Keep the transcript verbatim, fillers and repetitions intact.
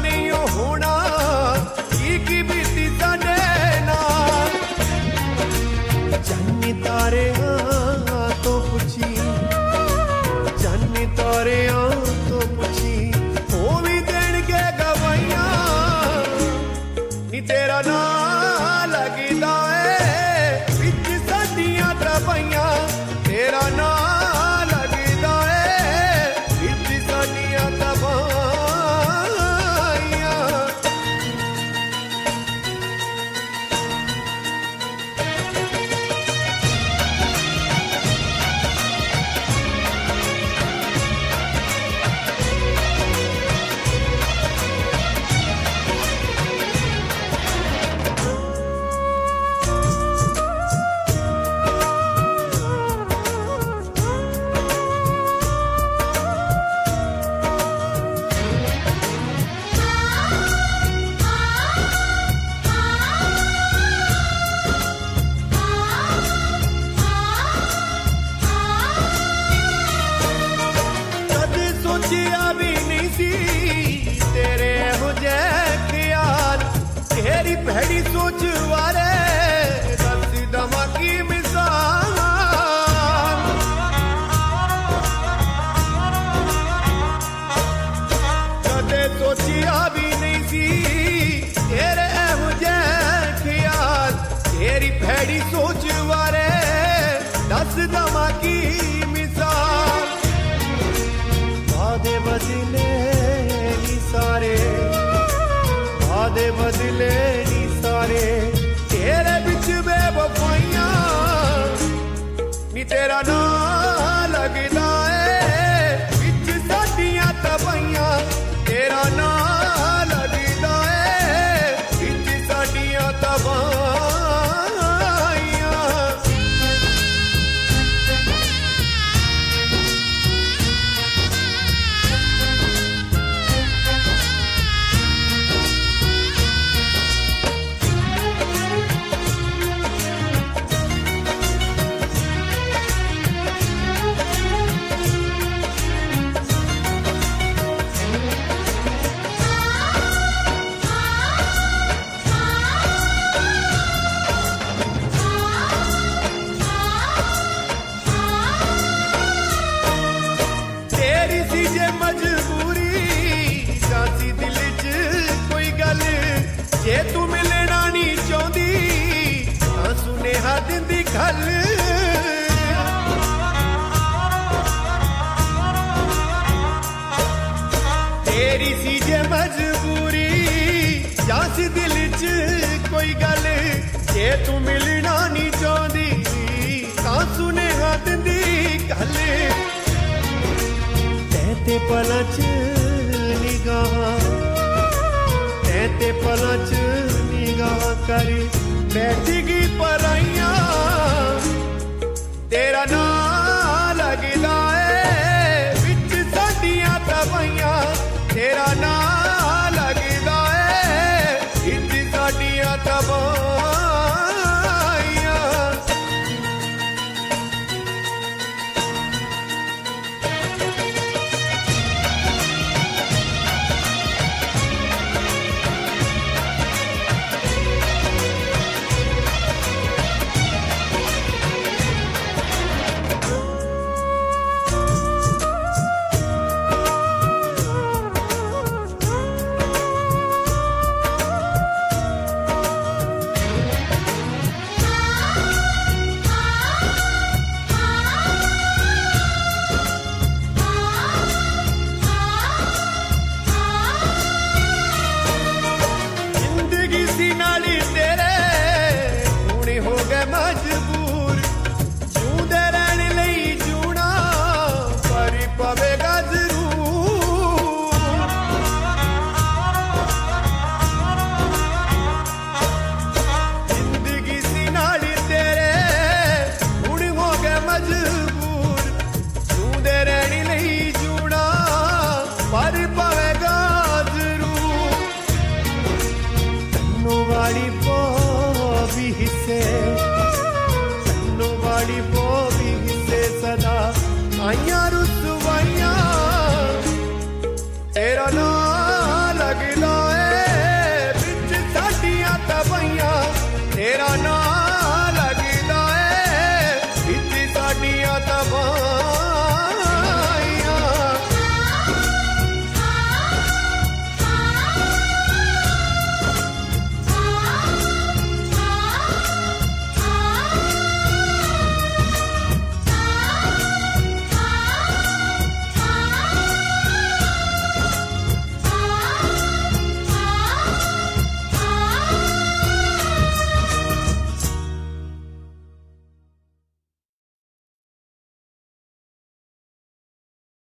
नहीं होना की की बीती साडे नाल। चन्नी तारे तो पुछी चन्नी तारे तो पुछी वो भी देणगे गवाइयां नी तेरा नाम लगदा है विच साडियां तरपाइयां। तेरा नाम लगदा है विच साडियां तरपाइयां। सोचिया भी नहीं सी तेरे हो जाए ख्याल। तेरी भैड़ी सोच वारे दस दमा की मिसाल। कदे सोचिया भी नहीं सी तेरे हो जाए ख्याल। तेरी भैड़ी सोच वारे दस दमा की मिसाल। वादे बदले नी सारे वादे बदले नी सारे तेरे बिच बेवफाइयां नी तेरा नाम लगदा है बिच साडियां तरपाइयां। तेरा नाम लगदा है बिच साडियां तरपाइयां। जे तू मिलना नहीं चाहती तां सुनेहा दिंदी गल। तेरी सी जे मजबूरी जां सी दिल च कोई गल। जे तू मिलना नहीं चाहती तां सुनेहा दिंदी गल। ते पलां च निगाह ते पलां च निगाह कर बैठगी पराइयां। तेरा नाम लगदा है विच साडियां तरपाइयां। तेरा नाम लगदा है विच साडियां तरपाइयां। मजबूर जूंदे रहने लई जूना पर पवेगा जरूर। जिंदगी सी नाल तेरे हुण हो गए मजबूर। जूंदे रहने लई जूना पर पवेगा जरूर। तन्नों वाली भी हिस्से वाली वो भी हिस्से सदा आइयां रुस